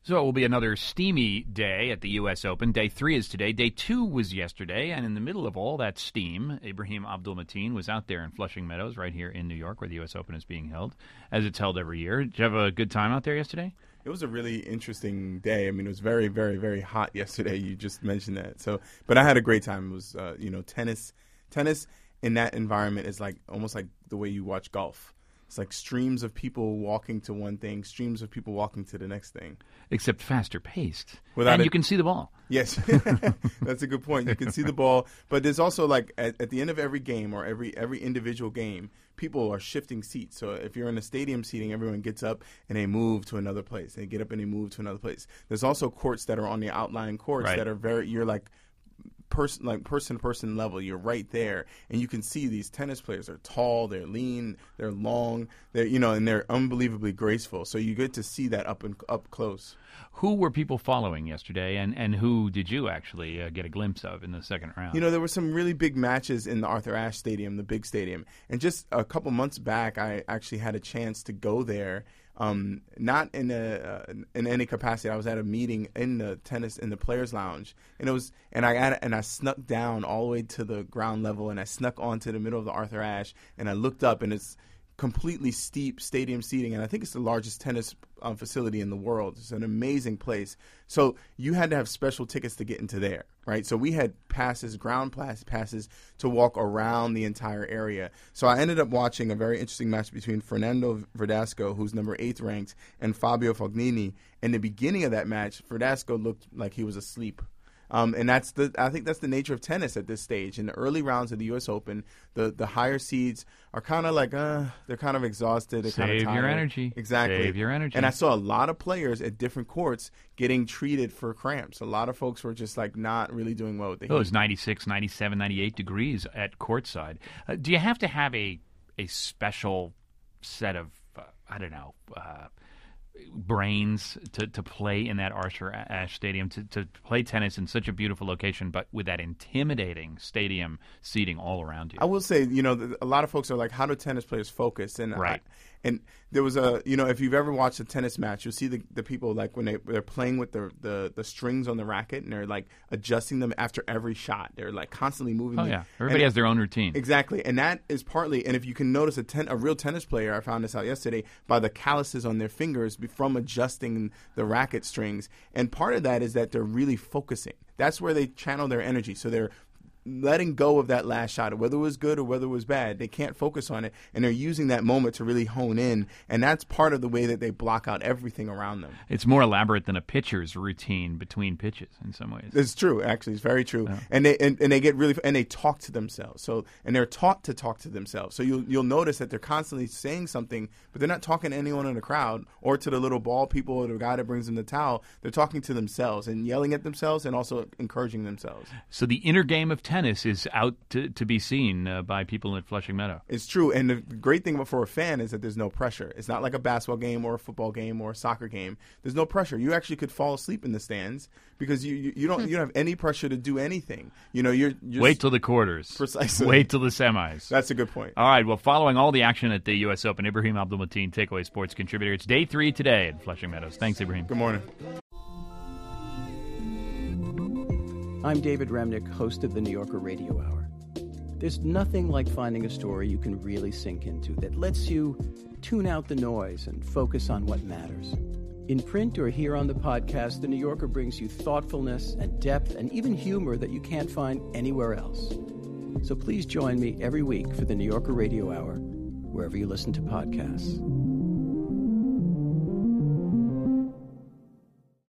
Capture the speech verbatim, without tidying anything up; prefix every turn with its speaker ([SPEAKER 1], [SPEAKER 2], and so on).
[SPEAKER 1] So it will be another steamy day at the U S Open. Day three is today. Day two was yesterday. And in the middle of all that steam, Ibrahim Abdul-Mateen was out there in Flushing Meadows right here in New York where the U S Open is being held, as it's held every year. Did you have a good time out there yesterday?
[SPEAKER 2] It was a really interesting day. I mean, it was very, very, very hot yesterday. You just mentioned that. So, but I had a great time. It was, uh, you know, tennis. Tennis in that environment is like almost like the way you watch golf. It's like streams of people walking to one thing, streams of people walking to the next thing.
[SPEAKER 1] Except faster paced.
[SPEAKER 2] Without
[SPEAKER 1] and
[SPEAKER 2] it,
[SPEAKER 1] you can see the ball.
[SPEAKER 2] Yes, that's a good point. You can see the ball. But there's also like at, at the end of every game or every every individual game, people are shifting seats. So if you're in a stadium seating, everyone gets up and they move to another place. They get up and they move to another place. There's also courts that are on the outlying courts
[SPEAKER 1] right.
[SPEAKER 2] that are very, you're like, person like person to person level. You're right there, and you can see these tennis players are tall, they're lean, they're long, they're you know, and they're unbelievably graceful. So you get to see that up and up close.
[SPEAKER 1] Who were people following yesterday, and, and who did you actually uh, get a glimpse of in the second round?
[SPEAKER 2] You know, there were some really big matches in the Arthur Ashe Stadium, the big stadium, and just a couple months back, I actually had a chance to go there. Um, not in a uh, in any capacity. I was at a meeting in the tennis in the players' lounge, and it was and I had, and I snuck down all the way to the ground level, and I snuck onto the middle of the Arthur Ashe, and I looked up, and it's completely steep stadium seating, and I think it's the largest tennis um, facility in the world. It's an amazing place. So you had to have special tickets to get into there, right? So we had passes, ground pass passes to walk around the entire area. So I ended up watching a very interesting match between Fernando Verdasco, who's number eighth ranked, and Fabio Fognini. In the beginning of that match, Verdasco looked like he was asleep. Um, and that's the I think that's the nature of tennis at this stage. In the early rounds of the U S Open, the, the higher seeds are kind of like, uh, they're kind of exhausted. They're
[SPEAKER 1] Save
[SPEAKER 2] kind of tired.
[SPEAKER 1] your energy.
[SPEAKER 2] Exactly.
[SPEAKER 1] Save your energy.
[SPEAKER 2] And I saw a lot of players at different courts getting treated for cramps. A lot of folks were just like not really doing well with the heat.
[SPEAKER 1] It was ninety-six, ninety-seven, ninety-eight degrees at courtside. Uh, do you have to have a, a special set of, uh, I don't know, uh, brains to, to play in that Arthur Ashe Stadium, to, to play tennis in such a beautiful location, but with that intimidating stadium seating all around you?
[SPEAKER 2] I will say, you know, a lot of folks are like, how do tennis players focus? And
[SPEAKER 1] right.
[SPEAKER 2] I, and there was a, you know, if you've ever watched a tennis match, you'll see the, the people like when they, they're playing with the, the the strings on the racket and they're like adjusting them after every shot. They're like constantly moving
[SPEAKER 1] Oh,
[SPEAKER 2] them.
[SPEAKER 1] yeah. Everybody
[SPEAKER 2] and
[SPEAKER 1] has their own routine.
[SPEAKER 2] Exactly. And that is partly, and if you can notice a, ten, a real tennis player, I found this out yesterday, by the calluses on their fingers from adjusting the racket strings. And part of that is that they're really focusing. That's where they channel their energy. So they're letting go of that last shot, whether it was good or whether it was bad. They can't focus on it, and they're using that moment to really hone in, and that's part of the way that they block out everything around them.
[SPEAKER 1] It's more elaborate than a pitcher's routine between pitches in some ways.
[SPEAKER 2] It's true, actually. It's very true.
[SPEAKER 1] Yeah.
[SPEAKER 2] And they and, and they get really and they talk to themselves. So and they're taught to talk to themselves. So you'll you'll notice that they're constantly saying something, but they're not talking to anyone in the crowd or to the little ball people or the guy that brings them the towel. They're talking to themselves and yelling at themselves and also encouraging themselves.
[SPEAKER 1] So the inner game of tennis is out to, to be seen uh, by people at Flushing Meadow.
[SPEAKER 2] It's true. And the great thing for a fan is that there's no pressure. It's not like a basketball game or a football game or a soccer game. There's no pressure. You actually could fall asleep in the stands because you, you, you don't you don't have any pressure to do anything. You know, you're, you're
[SPEAKER 1] Wait till the quarters.
[SPEAKER 2] Precisely.
[SPEAKER 1] Wait till the semis.
[SPEAKER 2] That's a good point.
[SPEAKER 1] All right. Well, following all the action at the U S Open, Ibrahim Abdul-Mateen, Takeaway Sports contributor. It's day three today at Flushing Meadows. Thanks, Ibrahim.
[SPEAKER 2] Good morning.
[SPEAKER 3] I'm David Remnick, host of the New Yorker Radio Hour. There's nothing like finding a story you can really sink into that lets you tune out the noise and focus on what matters. In print or here on the podcast, The New Yorker brings you thoughtfulness and depth and even humor that you can't find anywhere else. So please join me every week for The New Yorker Radio Hour, wherever you listen to podcasts.